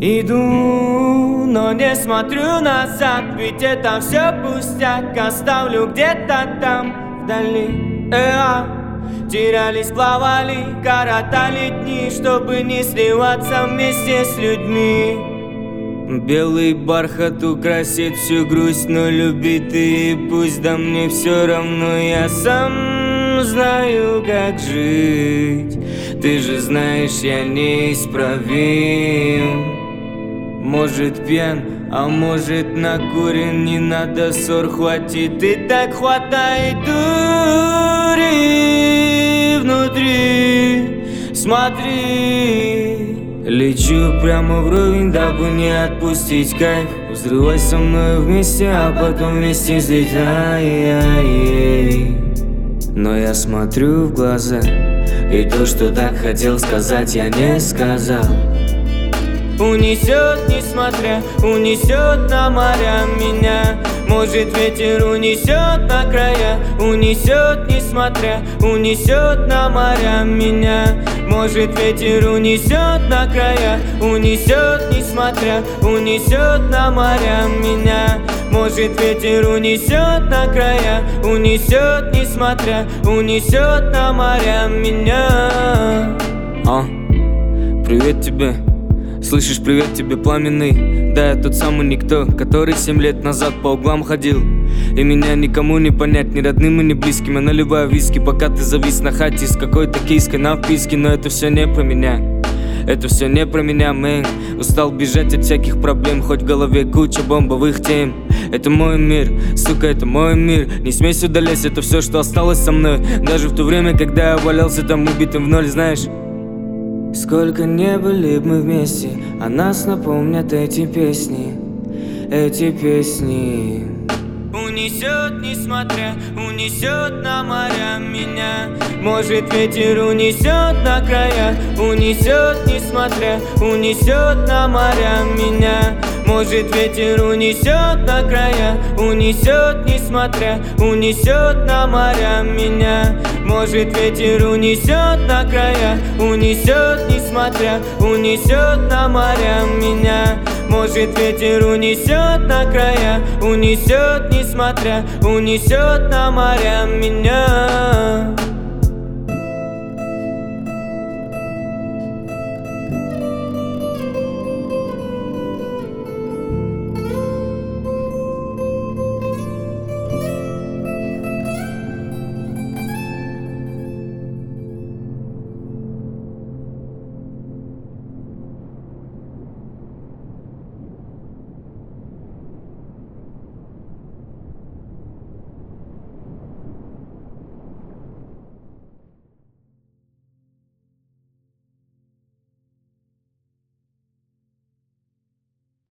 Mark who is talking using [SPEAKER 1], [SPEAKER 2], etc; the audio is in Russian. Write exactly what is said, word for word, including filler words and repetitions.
[SPEAKER 1] Иду, но не смотрю назад, ведь это все пустяк. Оставлю где-то там, вдали. Э-а. Терялись, плавали, коротали дни, чтобы не сливаться вместе с людьми. Белый бархат украсит всю грусть, но любит и пусть, да мне все равно, я сам знаю, как жить. Ты же знаешь, я неисправим. Может пьян, а может накурен, не надо ссор, хватит и так хватает дури внутри. Смотри, лечу прямо вровень, дабы не отпустить кайф. Взрывай со мной вместе, а потом вместе взлетай. Но я смотрю в глаза, и то, что так хотел сказать, я не сказал. Унесет, несмотря, унесет на моря меня. Может ветер унесет на края, унесет, несмотря, унесет на моря меня. Может ветер унесет на края, унесет, несмотря, унесет на моря меня. Может ветер унесет на края, унесет, несмотря, унесет на моря меня. А, привет тебе. Слышишь, привет тебе, пламенный. Да, я тот самый никто, который семь лет назад по углам ходил. И меня никому не понять, ни родным и ни близким. Я наливаю виски, пока ты завис на хате с какой-то киской на вписке. Но это все не про меня, это все не про меня, мэн. Устал бежать от всяких проблем, хоть в голове куча бомбовых тем. Это мой мир, сука, это мой мир. Не смей сюда лезть, это все, что осталось со мной. Даже в то время, когда я валялся там убитым в ноль, знаешь. Сколько не были б мы вместе, а нас напомнят эти песни, эти песни. Унесет, несмотря, унесет на моря меня. Может ветер унесет на края, унесет, несмотря, унесет на моря меня. Может ветер унесет на края, унесет, несмотря, унесет на моря меня. Может ветер унесет на края, унесет, несмотря, унесет на моря меня. Может ветер унесет на края, унесет, несмотря, унесет на моря меня.